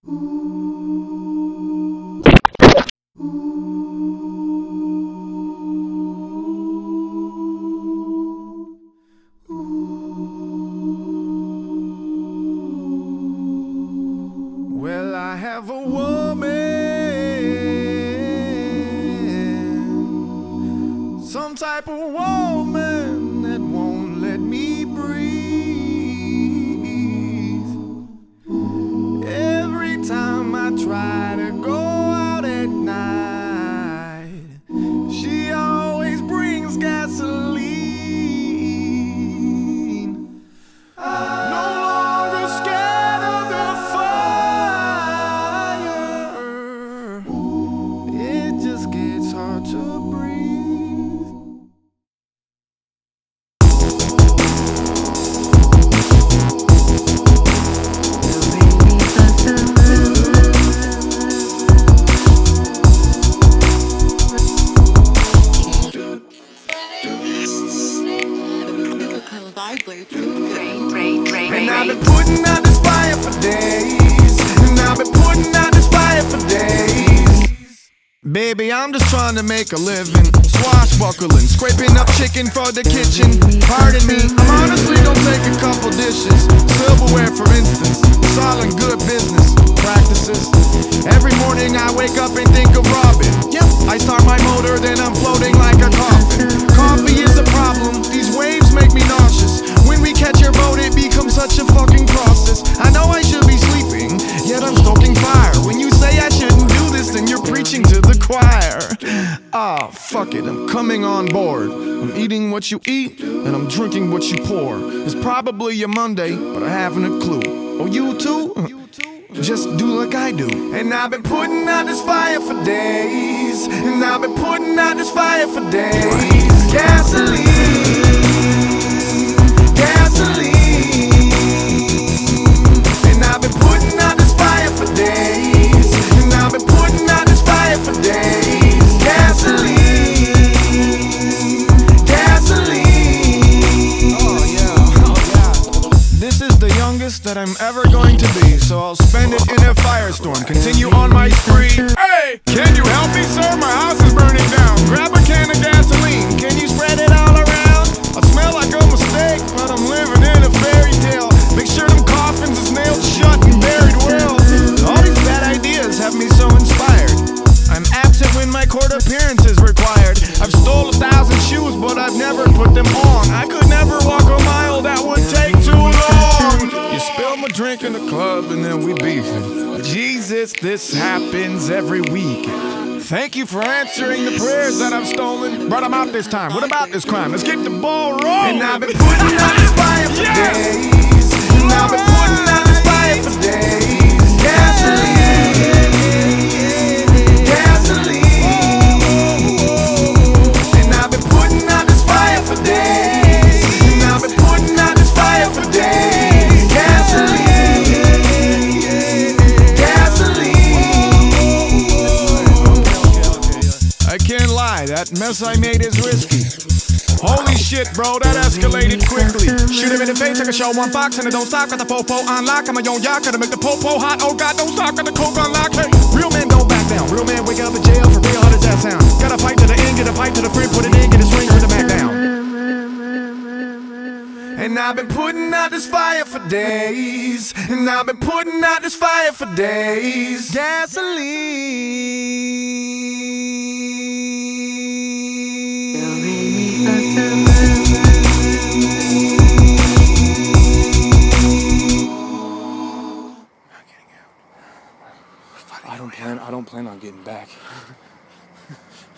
Well, I have a woman, some type of woman that won't let me breathe. Every time I try to go out at night, she always brings gasoline. No longer scared of the fire, it just gets hard to breathe. And I've been putting out this fire for days. And I've been putting out this fire for days. Baby, I'm just trying to make a living, swashbuckling, scraping up chicken for the kitchen. Pardon me, I'm honestly gonna take a couple dishes. Silverware, for instance, it's all in good business practices. Every morning I wake up and think of robbing. Yep, I start my motor, then I'm floating like a coffin. Coffee is a problem, these waves make me nauseous. When we catch your boat, it becomes such a fucking process. I know I should be sleeping, yet I'm stoking fire. When you say I shouldn't do this, then you're preaching to the choir. Ah, fuck it, I'm coming on board. I'm eating what you eat, and I'm drinking what you pour. It's probably a Monday, but I haven't a clue. Oh, you too? Just do like I do. And I've been putting out this fire for days. And I've been putting out this fire for days. Gasoline, gasoline. And I've been putting out this fire for days. And I've been putting out this fire for days. Gasoline, gasoline. Oh yeah. This is the youngest that I'm ever going to be, so I'll spend it in a firestorm. Continue on my spree. Hey, can you help me, sir? My house is burning down. Grab a can of gasoline. Can you spread it all around? I smell like a mistake, but I'm living in a fairy tale. Make sure them coffins is nailed shut and buried well. All these bad ideas have me so inspired. I'm absent when my court appearance is required. I've stole 1,000 shoes, but I've never put them on. I could never walk a mile, that would take too long. You spill my drink in the club and then we beefing. Jesus, this happens every week. Thank you for answering the prayers that I've stolen. Brought them out this time. What about this crime? Let's get the ball rolling. And I've been putting out this fire for days. And I've been putting out this fire for days. Gasoline, gasoline. And I've been putting out this fire for days. And I've been putting out this fire for days. Gasoline, gasoline. I can't lie, that mess I made is risky. Holy shit, bro, that escalated quickly. Shoot him in the face, I can show one box and it don't stop. Got the popo on lock, I'm a young yacht, gotta make the popo hot. Oh god, don't stop, got the coke on lock. Hey, real men don't back down. Real men wake up in jail, for real, how does that sound? Gotta fight to the end, get a pipe to the front, put it in, get a swing, put the back down. And I've been putting out this fire for days. And I've been putting out this fire for days. I don't plan on getting back.